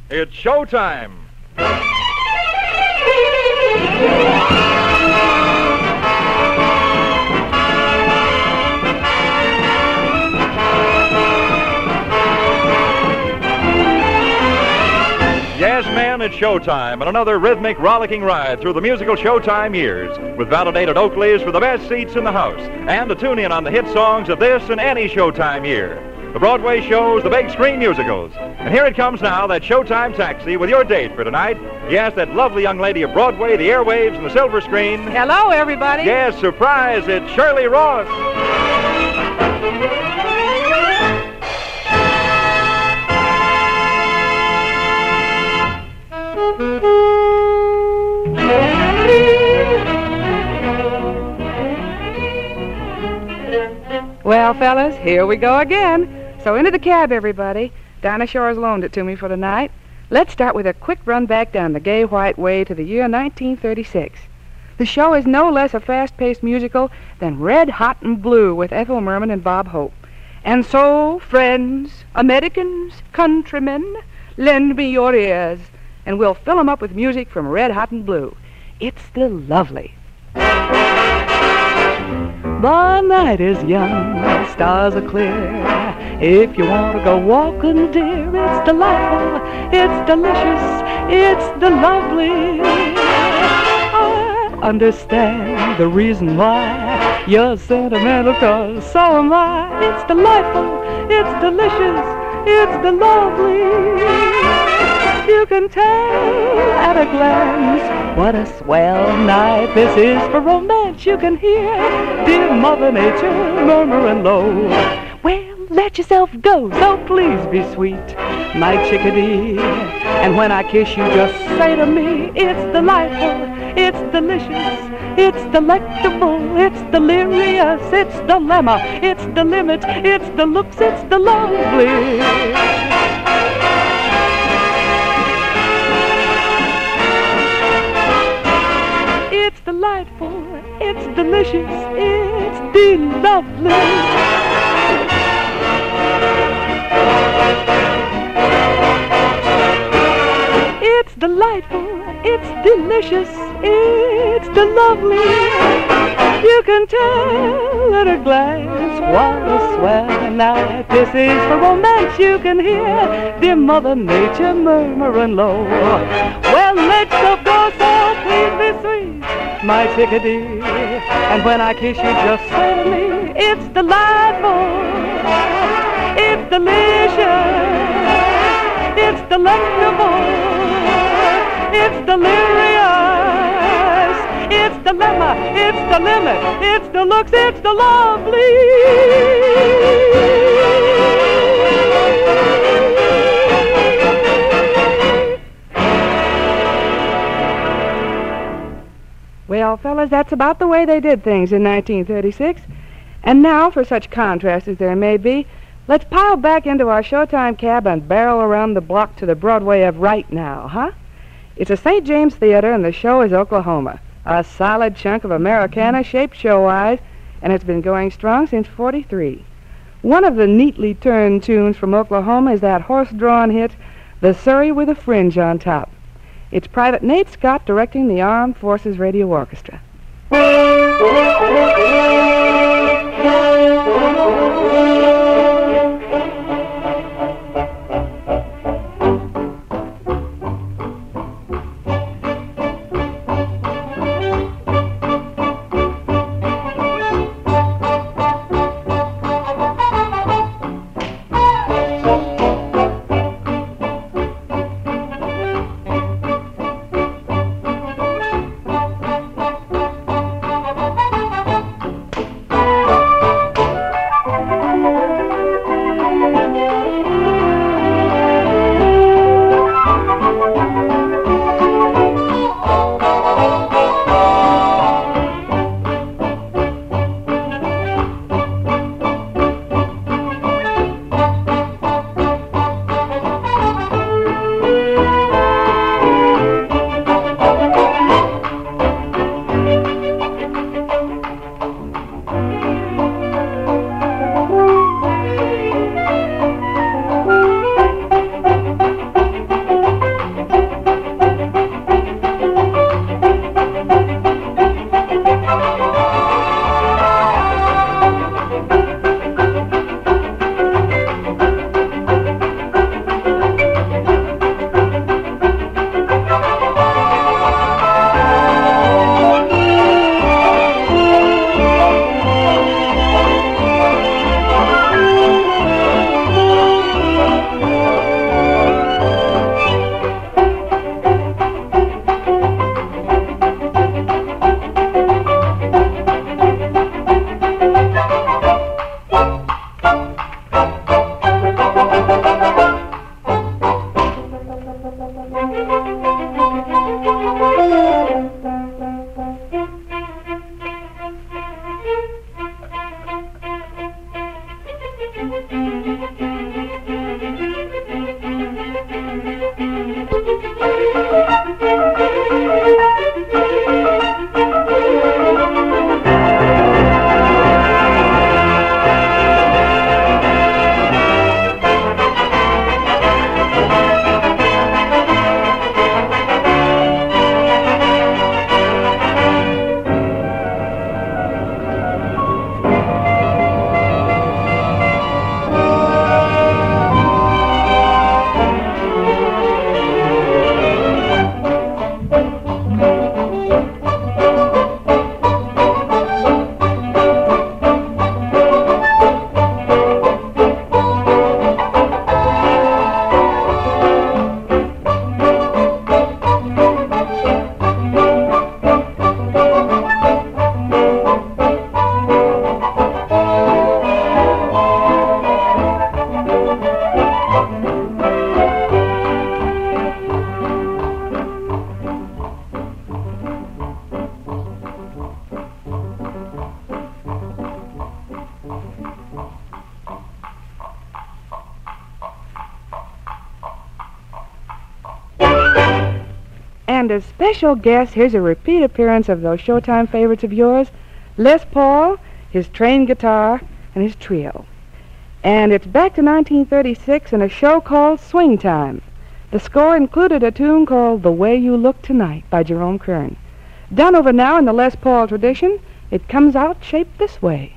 It's showtime. Yes, man, it's showtime, and another rhythmic, rollicking ride through the musical Showtime years, with validated Oakleys for the best seats in the house, and to tune in on the hit songs of this and any Showtime year. The Broadway shows, the big screen musicals. And here it comes now, that Showtime taxi with your date for tonight. Yes, that lovely young lady of Broadway, the airwaves, and the silver screen. Hello, everybody. Yes, surprise, it's Shirley Ross. Well, fellas, here we go again. So into the cab, everybody. Dinah Shore's loaned it to me for the night. Let's start with a quick run back down the gay white way to the year 1936. The show is no less a fast-paced musical than Red Hot and Blue with Ethel Merman and Bob Hope. And so, friends, Americans, countrymen, lend me your ears, and we'll fill 'em up with music from Red Hot and Blue. It's the lovely. The night is young, the stars are clear. If you want to go walking, dear, it's delightful, it's delicious, it's the lovely. I understand the reason why you're sentimental, 'cause so am I. It's delightful, it's delicious, it's the lovely. You can tell at a glance what a swell night this is for romance. You can hear dear Mother Nature murmuring low. Well, let yourself go, so please be sweet, my chickadee. And when I kiss you, just say to me, it's delightful, it's delicious, it's delectable, it's delirious, it's dilemma, it's the limit, it's the looks, it's the lovely. It's delightful, it's delicious, it's the lovely. It's delightful, it's delicious, it's the lovely. You can tell at a glance what a swell night this is for romance. You can hear dear Mother Nature murmuring low. Well, let yourself go, so please be sweet, my chickadee. And when I kiss you, just say to me, it's delightful, it's delicious, it's delectable, it's delirious, it's dilemma, it's the limit, it's the looks, it's the lovely. Well, fellas, that's about the way they did things in 1936. And now, for such contrast as there may be, let's pile back into our Showtime cab and barrel around the block to the Broadway of right now, huh? It's a St. James Theater, and the show is Oklahoma. A solid chunk of Americana, shaped show-wise, and it's been going strong since '43. One of the neatly turned tunes from Oklahoma is that horse-drawn hit, The Surrey with a Fringe on Top. It's Private Nate Scott directing the Armed Forces Radio Orchestra. And as special guest, here's a repeat appearance of those Showtime favorites of yours, Les Paul, his trained guitar, and his trio. And it's back to 1936 in a show called Swing Time. The score included a tune called The Way You Look Tonight by Jerome Kern. Done over now in the Les Paul tradition, it comes out shaped this way.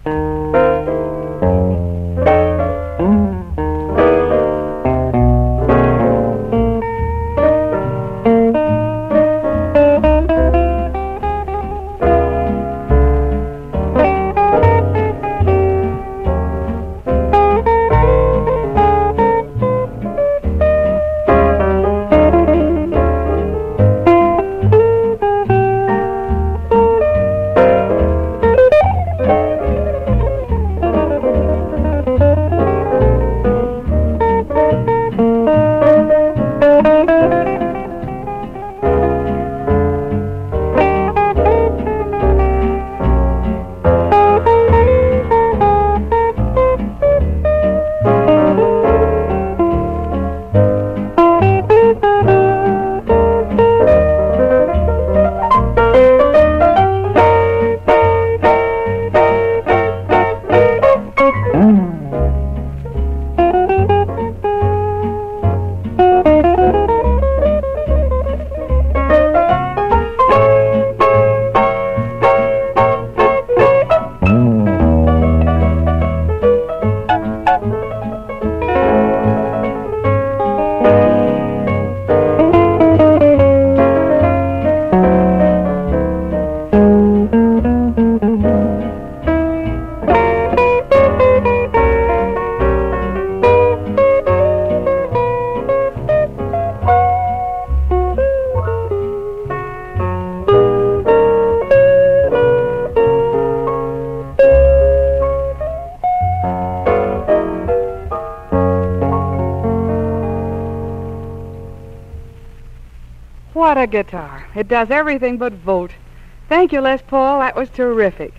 What a guitar. It does everything but vote. Thank you, Les Paul. That was terrific.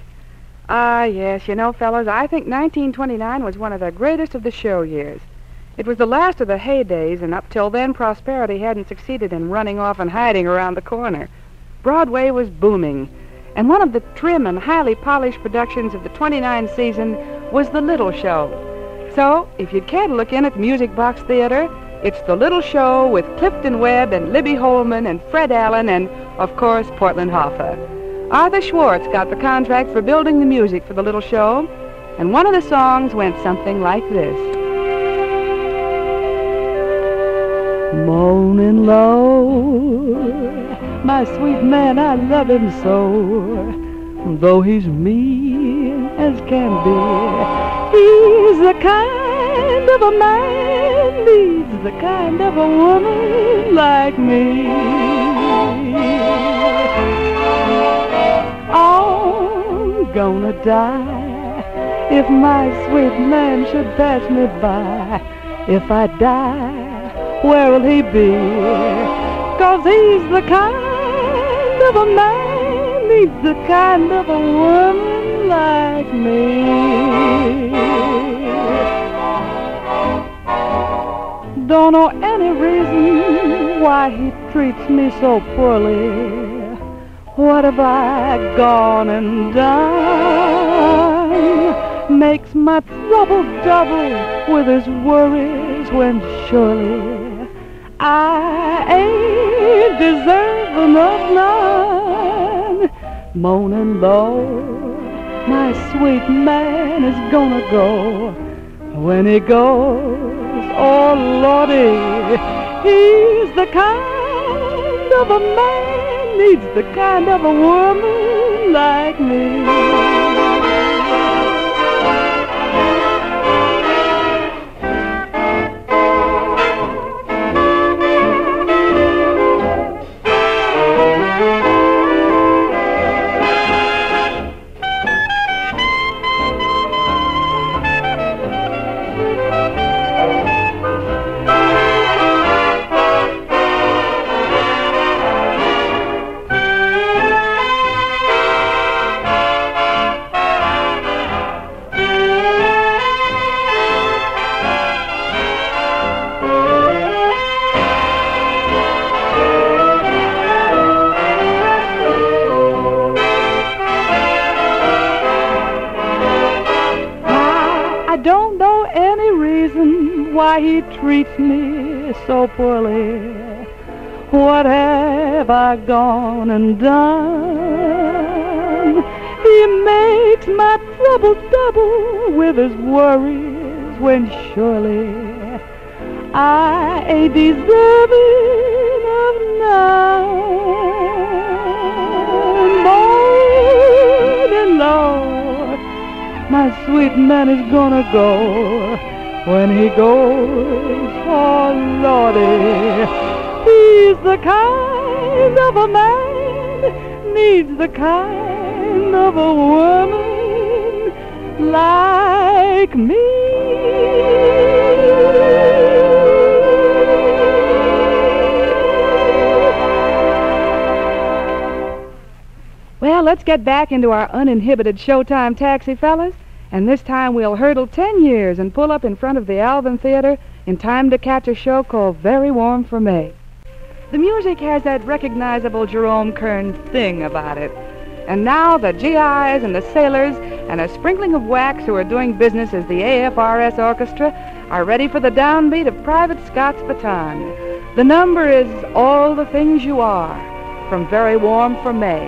Yes, you know, fellas, I think 1929 was one of the greatest of the show years. It was the last of the heydays, and up till then, prosperity hadn't succeeded in running off and hiding around the corner. Broadway was booming, and one of the trim and highly polished productions of the 29 season was The Little Show. So, if you'd care to look in at Music Box Theater, it's The Little Show with Clifton Webb and Libby Holman and Fred Allen and, of course, Portland Hoffa. Arthur Schwartz got the contract for building the music for The Little Show, and one of the songs went something like this. Moaning low, my sweet man, I love him so, though he's mean as can be. He's the kind of a man needs the kind of a woman like me. I'm gonna die if my sweet man should pass me by. If I die, where will he be? 'Cause he's the kind of a man needs the kind of a woman like me. Don't know any reason why he treats me so poorly. What have I gone and done? Makes my trouble double with his worries when surely I ain't deserving of none. Moaning low, my sweet man is gonna go. When he goes, oh Lordy, he's the kind of a man, needs the kind of a woman like me. I don't know any reason why he treats me so poorly. What have I gone and done? He makes my trouble double with his worries when surely I ain't deserving of none. Morning, Lord, my sweet man is gonna go. When he goes, oh Lordy, he's the kind of a man, needs the kind of a woman like me. Well, let's get back into our uninhibited Showtime taxi, fellas. And this time we'll hurdle 10 years and pull up in front of the Alvin Theater in time to catch a show called Very Warm for May. The music has that recognizable Jerome Kern thing about it. And now the GIs and the sailors and a sprinkling of whacks who are doing business as the AFRS Orchestra are ready for the downbeat of Private Scott's baton. The number is All the Things You Are from Very Warm for May.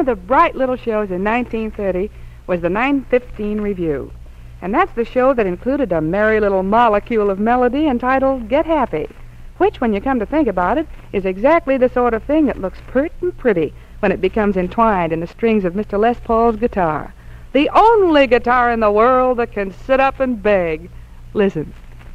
of the bright little shows in 1930 was the 9:15 Review. And that's the show that included a merry little molecule of melody entitled Get Happy, which, when you come to think about it, is exactly the sort of thing that looks pert and pretty when it becomes entwined in the strings of Mr. Les Paul's guitar. The only guitar in the world that can sit up and beg. Listen.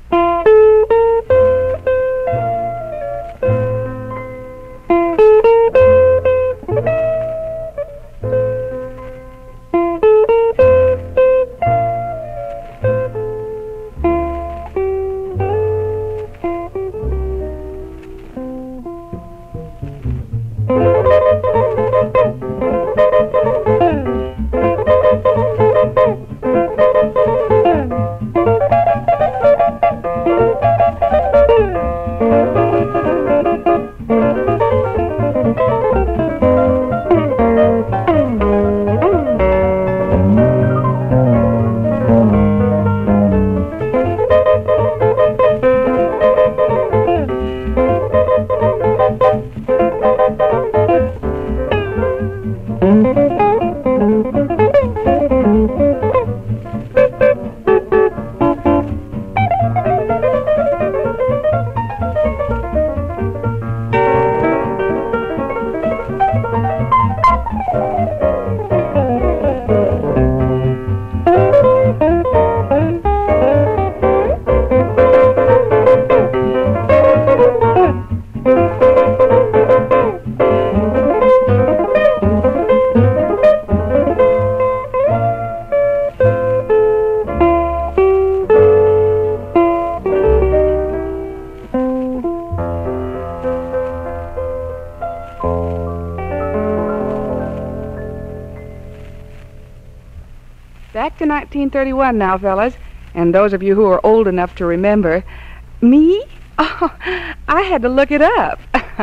Back to 1931 now, fellas, and those of you who are old enough to remember. Me? Oh, I had to look it up.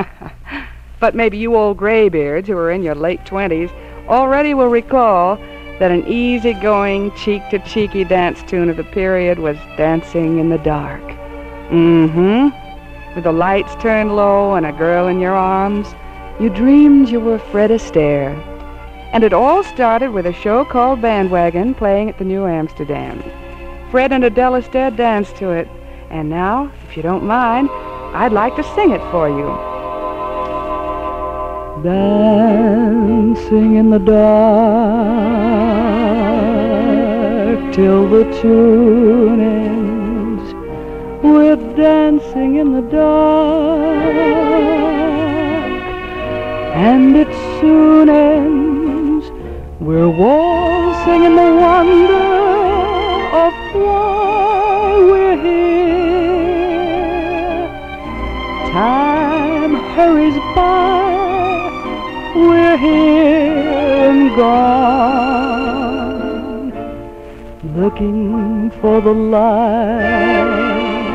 But maybe you old graybeards who are in your late 20s already will recall that an easy-going, cheek-to-cheeky dance tune of the period was Dancing in the Dark. With the lights turned low and a girl in your arms, you dreamed you were Fred Astaire. And it all started with a show called Bandwagon playing at the New Amsterdam. Fred and Adele Astaire danced to it. And now, if you don't mind, I'd like to sing it for you. Dancing in the dark till the tune ends. We're dancing in the dark, and it soon ends. We're waltzing in the wonder of why we're here. Time hurries by, we're here and gone, looking for the light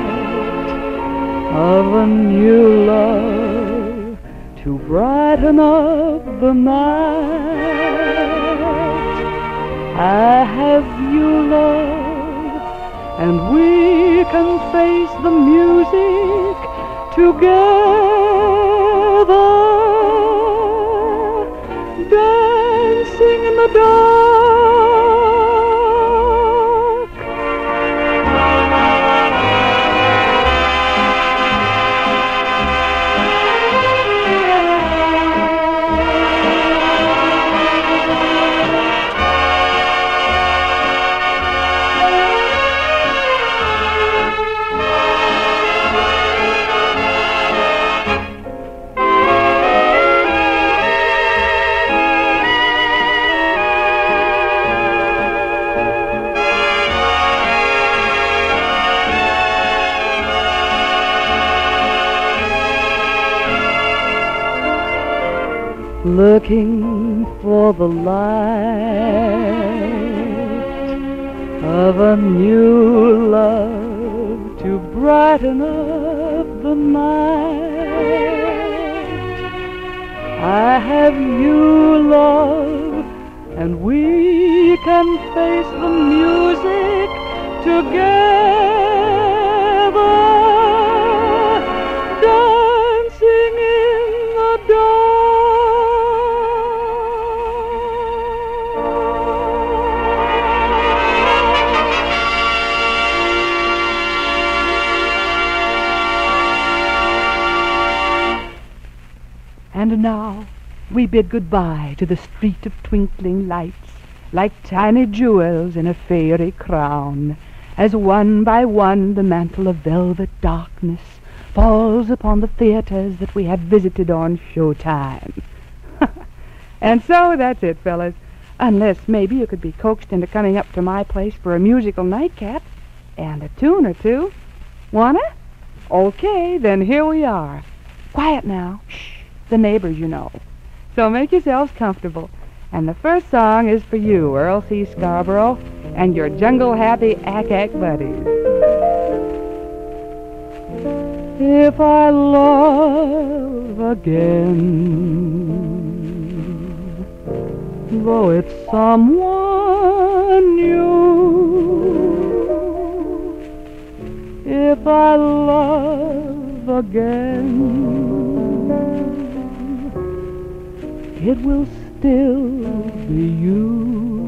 of a new love to brighten up the night. I have you, love, and we can face the music together, dancing in the dark. Looking for the light of a new love to brighten up the night. I have you, love, and we can face the music together, dancing in the dark. And now we bid goodbye to the street of twinkling lights, like tiny jewels in a fairy crown, as one by one the mantle of velvet darkness falls upon the theaters that we have visited on Showtime. And so that's it, fellas. Unless maybe you could be coaxed into coming up to my place for a musical nightcap and a tune or two. Wanna? Okay, then here we are. Quiet now. Shh. The neighbors, you know. So make yourselves comfortable. And the first song is for you, Earl C. Scarborough, and your jungle-happy ack-ack buddies. If I love again, though it's someone new, if I love again, it will still be you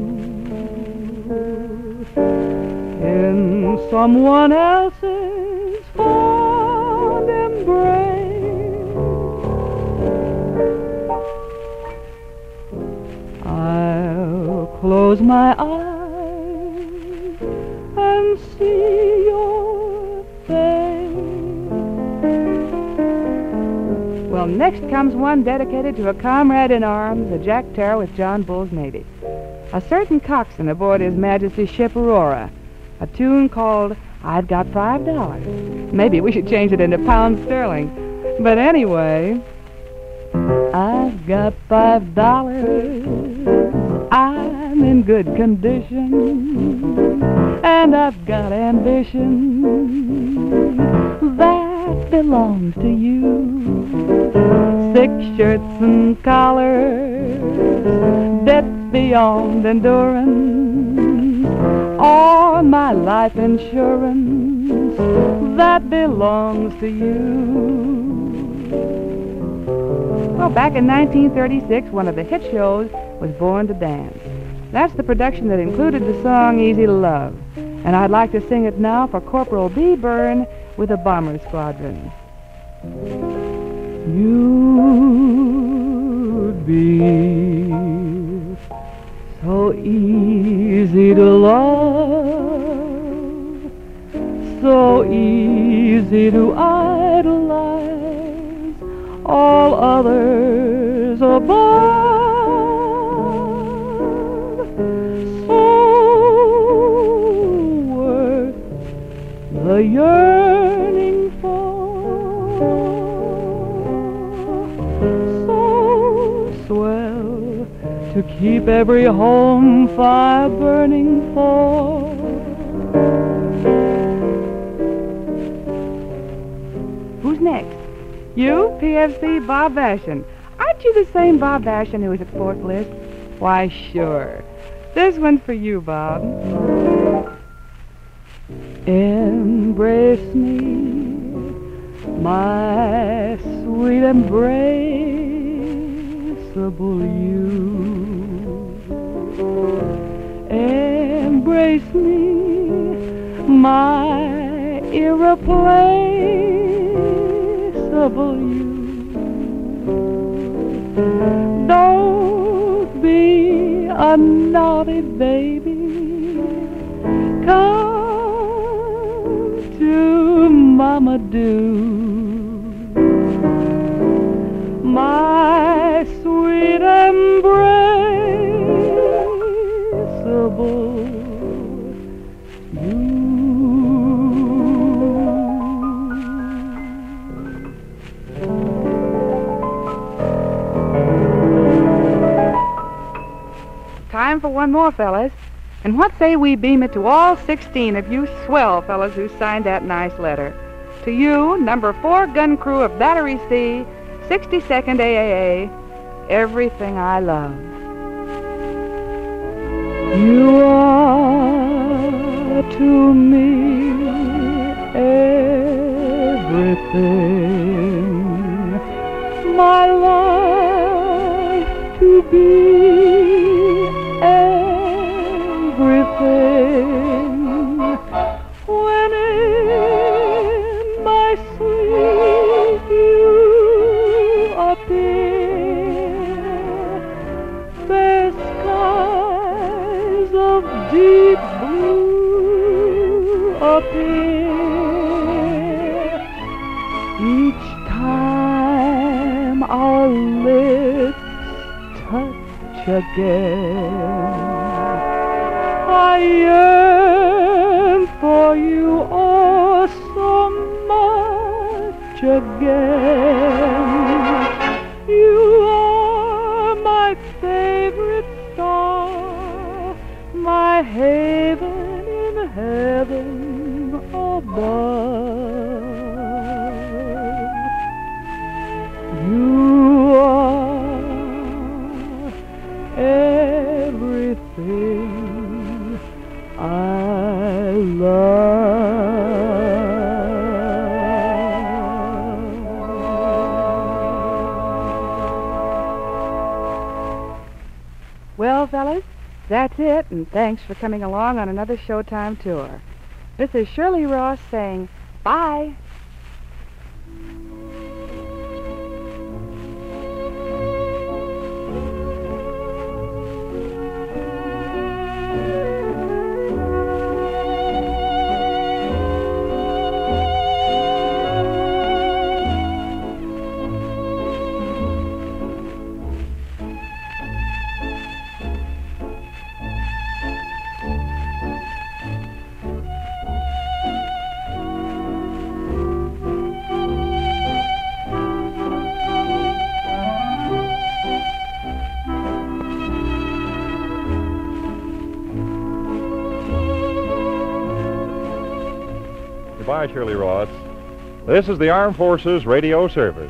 in someone else's fond embrace. I'll close my eyes and see your face. Well, next comes one dedicated to a comrade in arms, a Jack Tarr with John Bull's Navy. A certain coxswain aboard His Majesty's ship Aurora. A tune called I've Got $5. Maybe we should change it into pounds sterling. But anyway, I've got $5. I'm in good condition. And I've got ambition that belongs to you. 6 shirts and collars, debts beyond endurance, all my life insurance that belongs to you. Well, back in 1936, one of the hit shows was Born to Dance. That's the production that included the song Easy to Love. And I'd like to sing it now for Corporal B. Byrne with the Bomber Squadron. You'd be so easy to love, so easy to idolize, all others above, so worth the yearning for, so swell to keep every home fire burning for. Who's next? You, PFC Bob Vashon. Aren't you the same Bob Vashon who was at Fort Bliss? Why, sure. This one's for you, Bob. Embrace me, my sweet embraceable you. Embrace me, my irreplaceable you. Don't be a naughty baby. Come to Mama do. My sweet embraceable you. Time for one more, fellas. And what say we beam it to all 16 of you swell fellas who signed that nice letter? To you, number 4 gun crew of Battery C, 62nd AAA, everything I love. You are to me everything, my life to be everything. When in my sleep you appear, appear. Each time our lips touch again, I yearn for you oh so much again. You are my favorite star, my haven in heaven above. You are everything I love. Well, fellas, that's it, and thanks for coming along on another Showtime tour. This is Shirley Ross saying bye. Goodbye, Shirley Ross. This is the Armed Forces Radio Service.